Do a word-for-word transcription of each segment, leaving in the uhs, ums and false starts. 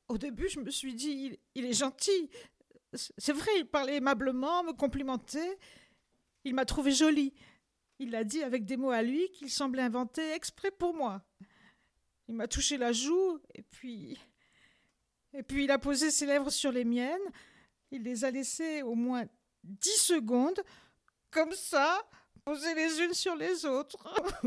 Au début, je me suis dit, il, il est gentil. C'est vrai, il parlait aimablement, me complimentait. Il m'a trouvée jolie. Il l'a dit avec des mots à lui qu'il semblait inventer exprès pour moi. Il m'a touché la joue, et puis... Et puis il a posé ses lèvres sur les miennes. Il les a laissées au moins dix secondes, comme ça, posées les unes sur les autres.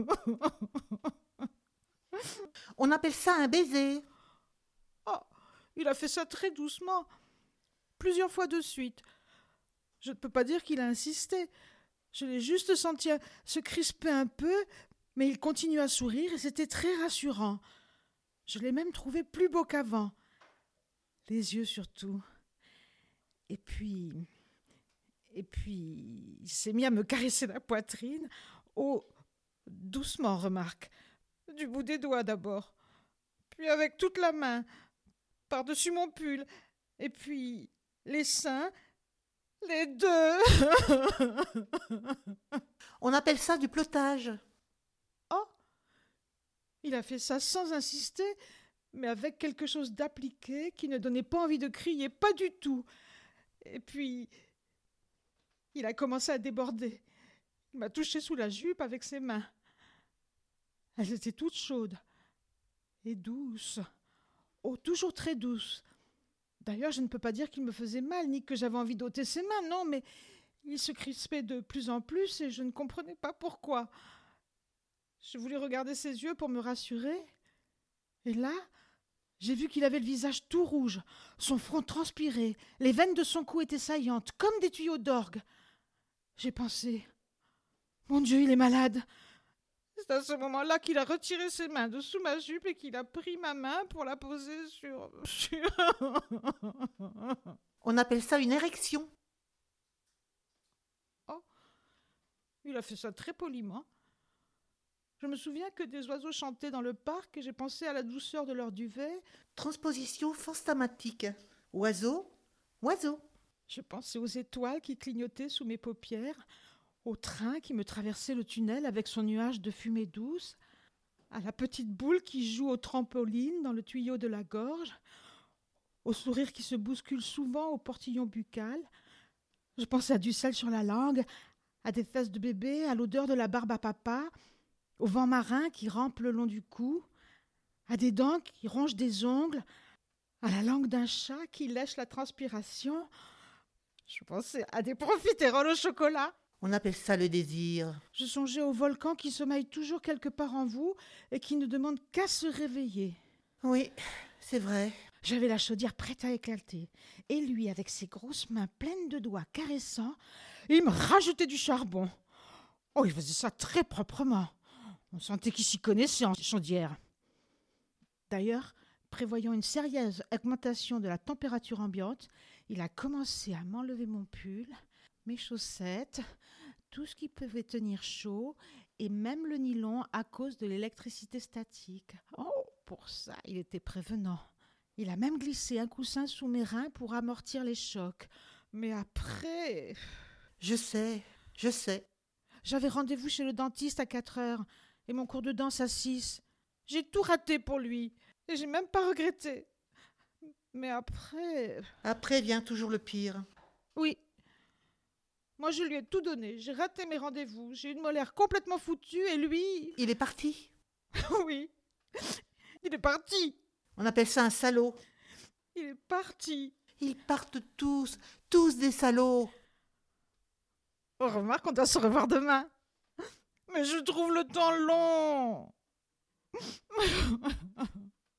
On appelle ça un baiser. Oh, il a fait ça très doucement, plusieurs fois de suite. Je ne peux pas dire qu'il a insisté. Je l'ai juste senti se crisper un peu, mais il continue à sourire et c'était très rassurant. Je l'ai même trouvé plus beau qu'avant. Les yeux surtout. Et puis... Et puis... Il s'est mis à me caresser la poitrine. Oh, doucement, remarque. Du bout des doigts d'abord. Puis avec toute la main, par-dessus mon pull. Et puis les seins, les deux. On appelle ça du plottage. Oh, il a fait ça sans insister, mais avec quelque chose d'appliqué qui ne donnait pas envie de crier, pas du tout. Et puis, il a commencé à déborder. Il m'a touché sous la jupe avec ses mains. Elles étaient toutes chaudes et douces. Oh, toujours très douces. D'ailleurs, je ne peux pas dire qu'il me faisait mal, ni que j'avais envie d'ôter ses mains, non, mais il se crispait de plus en plus et je ne comprenais pas pourquoi. Je voulais regarder ses yeux pour me rassurer. Et là, j'ai vu qu'il avait le visage tout rouge, son front transpirait, les veines de son cou étaient saillantes, comme des tuyaux d'orgue. J'ai pensé, mon Dieu, il est malade. C'est à ce moment-là qu'il a retiré ses mains de sous ma jupe et qu'il a pris ma main pour la poser sur... sur... On appelle ça une érection. Oh, il a fait ça très poliment. Je me souviens que des oiseaux chantaient dans le parc et j'ai pensé à la douceur de leur duvet. Transposition fanstamatique. Oiseau, oiseau. Je pensais aux étoiles qui clignotaient sous mes paupières, au train qui me traversait le tunnel avec son nuage de fumée douce, à la petite boule qui joue au trampoline dans le tuyau de la gorge, au sourire qui se bouscule souvent au portillon buccal. Je pensais à du sel sur la langue, à des fesses de bébé, à l'odeur de la barbe à papa, au vent marin qui rampe le long du cou, à des dents qui rongent des ongles, à la langue d'un chat qui lèche la transpiration. Je pensais à des profiteroles au chocolat. On appelle ça le désir. Je songeais au volcan qui sommeille toujours quelque part en vous et qui ne demande qu'à se réveiller. Oui, c'est vrai. J'avais la chaudière prête à éclater. Et lui, avec ses grosses mains pleines de doigts caressants, il me rajoutait du charbon. Oh, il faisait ça très proprement. On sentait qu'il s'y connaissait en chaudière. D'ailleurs, prévoyant une sérieuse augmentation de la température ambiante, il a commencé à m'enlever mon pull, mes chaussettes, tout ce qui pouvait tenir chaud, et même le nylon à cause de l'électricité statique. Oh, pour ça, il était prévenant. Il a même glissé un coussin sous mes reins pour amortir les chocs. Mais après... Je sais, je sais. J'avais rendez-vous chez le dentiste à quatre heures et mon cours de danse à six. J'ai tout raté pour lui et j'ai même pas regretté. Mais après... Après vient toujours le pire. Oui. Moi, je lui ai tout donné. J'ai raté mes rendez-vous. J'ai une molaire complètement foutue et lui... Il est parti. Oui. Il est parti. On appelle ça un salaud. Il est parti. Ils partent tous, tous des salauds. Oh, remarque, on doit se revoir demain. Mais je trouve le temps long.